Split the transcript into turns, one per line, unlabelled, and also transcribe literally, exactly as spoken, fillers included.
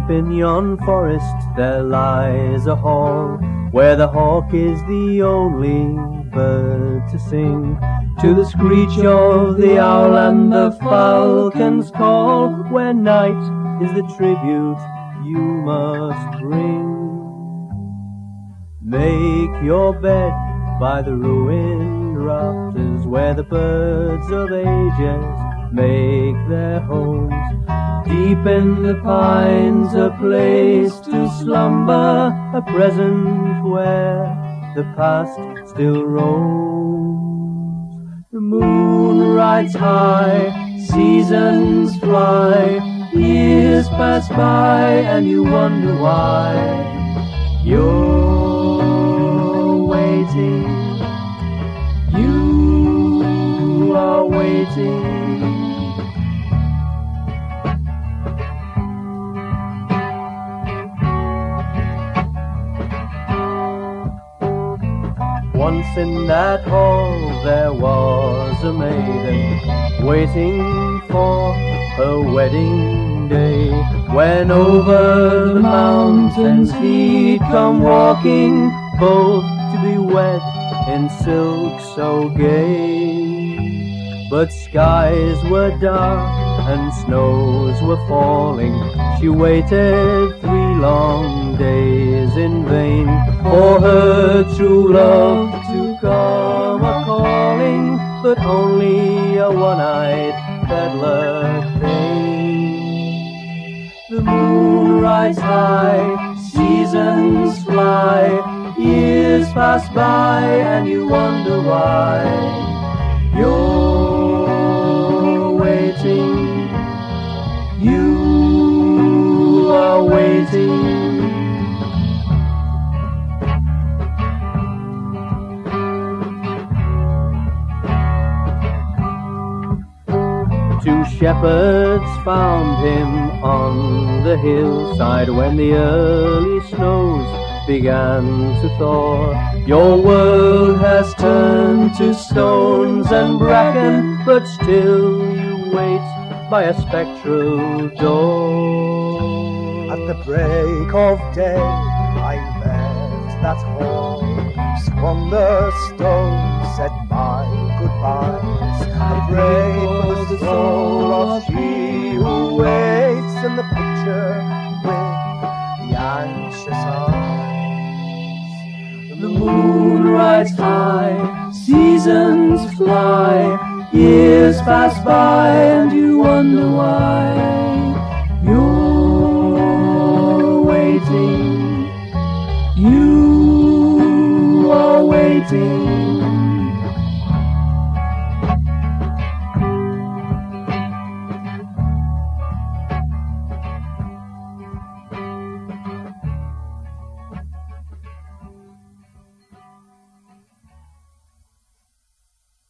in yon forest there lies a hall, where the hawk is the only bird to sing, to the screech of the owl and the falcon's call, where night is the tribute you must bring. Make your bed by the ruined rafters, where the birds of ages make their homes. Deep in the pines a place to slumber, a present where the past still roams. The moon rides high, seasons fly, years pass by and you wonder why. You're waiting, you are waiting. Once in that hall there was a maiden waiting for her wedding day, when over the mountains he'd come walking, both to be wed in silk so gay. But skies were dark and snows were falling, she waited three long days in vain for her true love to come a-calling, but only a one-eyed peddler came. The moon rides high, seasons fly, years pass by and you wonder why. You're waiting, you are waiting. Two shepherds found him on the hillside when the early snows began to thaw. Your world has turned to stones and bracken, but still you wait by a spectral door.
At the break of day I left that hall, swung the stone, said my goodbyes. I pray for the soul of she who waits in the picture with the anxious eyes.
The moon rides high, seasons fly, years pass by and you wonder why. You're waiting, you are waiting.